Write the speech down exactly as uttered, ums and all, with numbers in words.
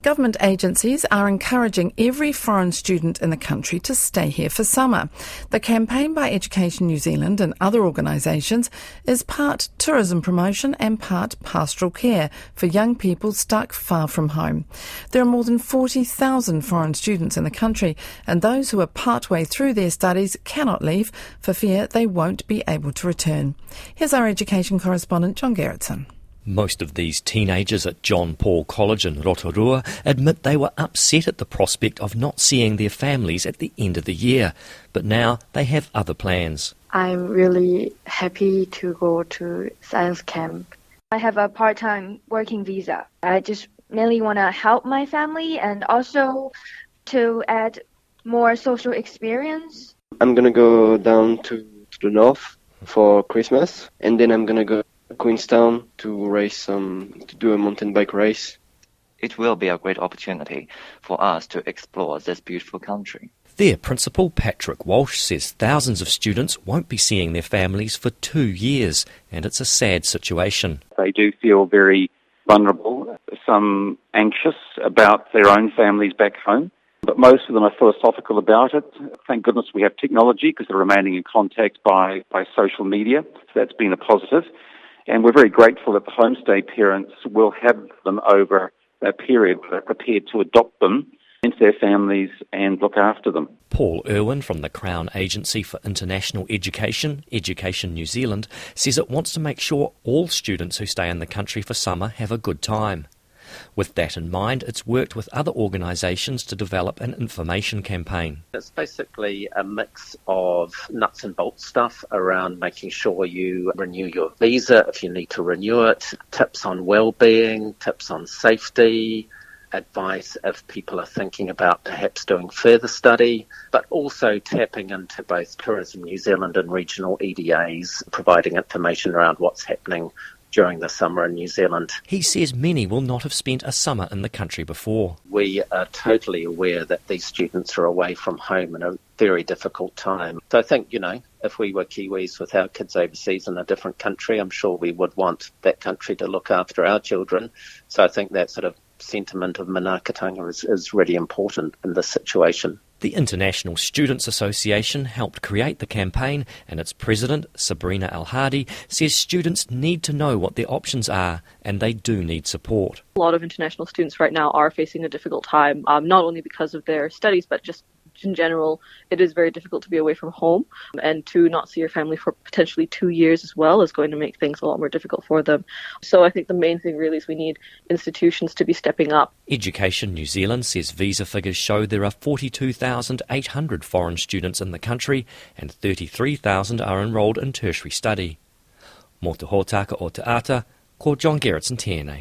Government agencies are encouraging every foreign student in the country to stay here for summer. The campaign by Education New Zealand and other organisations is part tourism promotion and part pastoral care for young people stuck far from home. There are more than forty thousand foreign students in the country, and those who are partway through their studies cannot leave for fear they won't be able to return. Here's our education correspondent John Gerritsen. Most of these teenagers at John Paul College in Rotorua admit they were upset at the prospect of not seeing their families at the end of the year, but now they have other plans. I'm really happy to go to science camp. I have a part-time working visa. I just mainly want to help my family and also to add more social experience. I'm going to go down to, to the north for Christmas, and then I'm going to go Queenstown to race some, to do a mountain bike race. It will be a great opportunity for us to explore this beautiful country. Their principal, Patrick Walsh, says thousands of students won't be seeing their families for two years, and it's a sad situation. They do feel very vulnerable, some anxious about their own families back home, but most of them are philosophical about it. Thank goodness we have technology because they're remaining in contact by, by social media, so that's been a positive. And we're very grateful that the homestay parents will have them over that period. They're prepared to adopt them into their families and look after them. Paul Irwin from the Crown Agency for International Education, Education New Zealand, says it wants to make sure all students who stay in the country for summer have a good time. With that in mind, it's worked with other organisations to develop an information campaign. It's basically a mix of nuts and bolts stuff around making sure you renew your visa if you need to renew it, tips on well-being, tips on safety, advice if people are thinking about perhaps doing further study, but also tapping into both Tourism New Zealand and regional E D As, providing information around what's happening during the summer in New Zealand. He says many will not have spent a summer in the country before. We are totally aware that these students are away from home in a very difficult time. So I think, you know, if we were Kiwis with our kids overseas in a different country, I'm sure we would want that country to look after our children. So I think that sort of sentiment of manaakitanga is, is really important in this situation. The International Students Association helped create the campaign, and its president, Sabrina Al-Hadi, says students need to know what their options are and they do need support. A lot of international students right now are facing a difficult time, um, not only because of their studies, but just in general. It is very difficult to be away from home, and to not see your family for potentially two years as well is going to make things a lot more difficult for them. So I think the main thing really is we need institutions to be stepping up. Education New Zealand says visa figures show there are forty-two thousand eight hundred foreign students in the country and thirty-three thousand are enrolled in tertiary study. Mō te hōtaka o te ata, ko John Gerritsen tēnei.